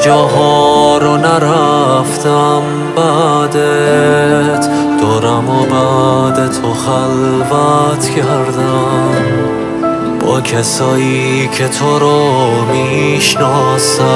جاها رو نرفتم بعدت، دورم و بعد تو خلوت کردم با کسایی که تو رو میشناسن،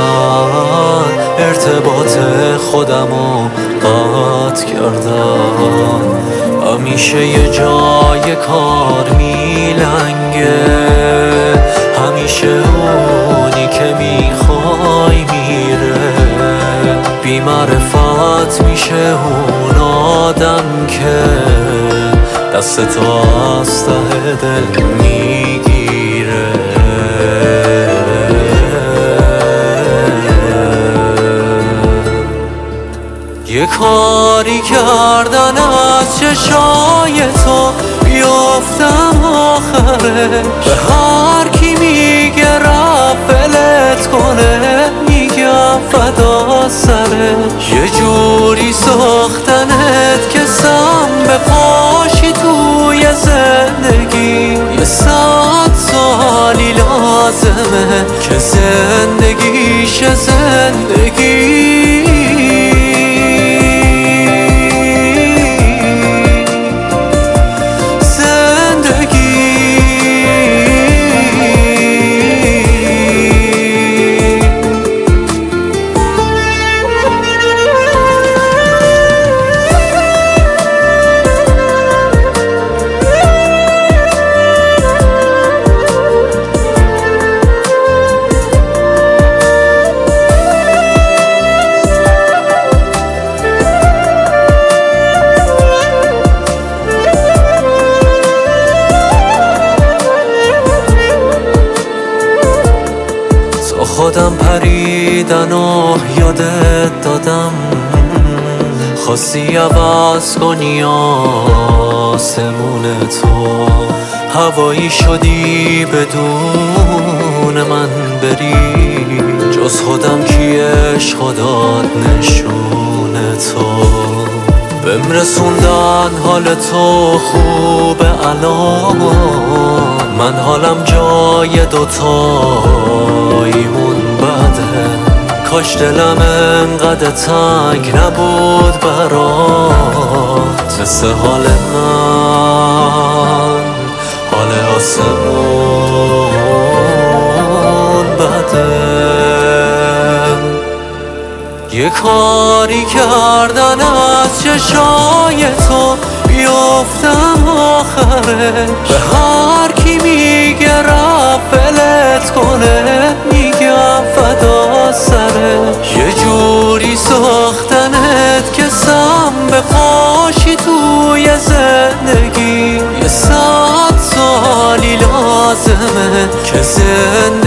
ارتباط خودمو قطع کردم. همیشه یه جای کار میلنگه، همیشه اونی که میخوای میره، بی معرفت میشه اون آدم که دست تو از ته دل میگیره. یه کاری کردن از چشای تو بیفتم آخرش، به هر کی میگه رفلت کنه میگم فدا سرش. یه جوری ساختنت که سم به پاشی توی زندگی، یه 100 سالی لازمه که زندگیش زندگی. خودم پریدن و یادت دادم، خواستی عوض کنی آسمون تو، هوایی شدی بدون من بری، جز خودم کی عشق داد نشون تو. بهم رسوندن حال تو خوبه الان، من حالم جای دوتاییمون بده، کاش دلم انقدر تنگ نبود برات، مثل حال من حال آسمون بده. یه کاری کردن از چشای تو بیفتم آخرش، به هر کی میگه رفلت کنه میگم فدا سرش. یه جوری ساختنت که سم به پاشی توی زندگی، یه 100 سالی لازمه که